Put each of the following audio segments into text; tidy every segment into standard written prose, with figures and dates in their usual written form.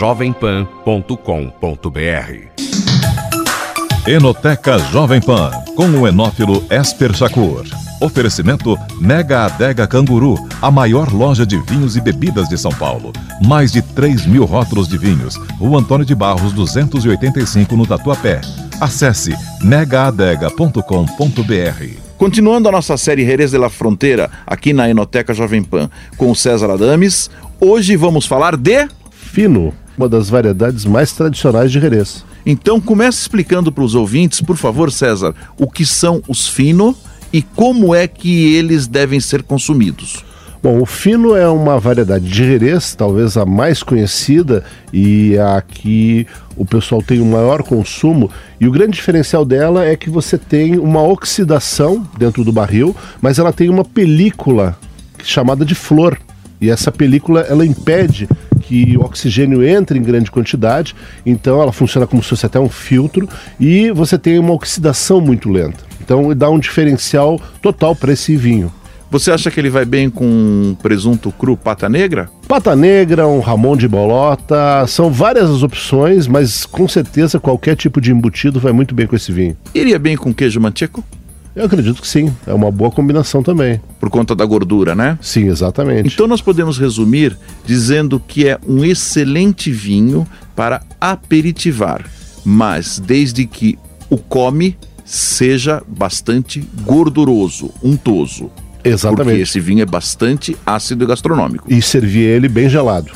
enoteca.jovempan.com.br. Enoteca Jovem Pan, com o enófilo Esper Shakur. Oferecimento Mega Adega Canguru, a maior loja de vinhos e bebidas de São Paulo. Mais de 3.000 rótulos de vinhos. Rua Antônio de Barros, 285, no Tatuapé. Acesse megaadega.com.br. Continuando a nossa série Jerez de la Frontera, aqui na Enoteca Jovem Pan, com o César Adames, hoje vamos falar de... Fino, uma das variedades mais tradicionais de Jerez. Então comece explicando para os ouvintes, por favor, César, o que são os Fino e como é que eles devem ser consumidos. Bom, o Fino é uma variedade de Jerez, talvez a mais conhecida e a que o pessoal tem o maior consumo. E o grande diferencial dela é que você tem uma oxidação dentro do barril, mas ela tem uma película chamada de flor. E essa película, ela impede que o oxigênio entre em grande quantidade, então ela funciona como se fosse até um filtro e você tem uma oxidação muito lenta. Então dá um diferencial total para esse vinho. Você acha que ele vai bem com presunto cru pata negra? Pata negra, um Ramon de bolota, são várias as opções, mas com certeza qualquer tipo de embutido vai muito bem com esse vinho. Iria bem com queijo manchego? Eu acredito que sim, é uma boa combinação também. Por conta da gordura, né? Sim, exatamente. Então nós podemos resumir dizendo que é um excelente vinho para aperitivar, mas desde que o come seja bastante gorduroso, untoso. Exatamente. Porque esse vinho é bastante ácido e gastronômico. E servir ele bem gelado.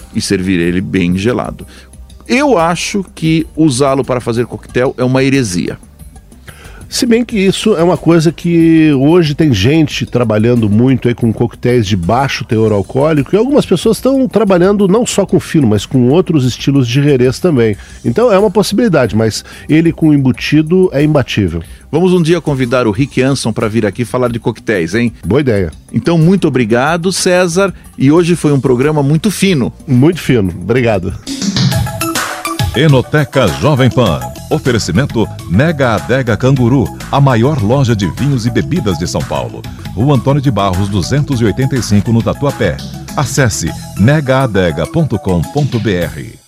Eu acho que usá-lo para fazer coquetel é uma heresia. Se bem que isso é uma coisa que hoje tem gente trabalhando muito aí com coquetéis de baixo teor alcoólico e algumas pessoas estão trabalhando não só com fino, mas com outros estilos de Jerez também. Então é uma possibilidade, mas ele com embutido é imbatível. Vamos um dia convidar o Rick Anson para vir aqui falar de coquetéis, hein? Boa ideia. Então muito obrigado, César, e hoje foi um programa muito fino. Muito fino, obrigado. Enoteca Jovem Pan. Oferecimento Mega Adega Canguru, a maior loja de vinhos e bebidas de São Paulo. Rua Antônio de Barros, 285, no Tatuapé. Acesse megaadega.com.br.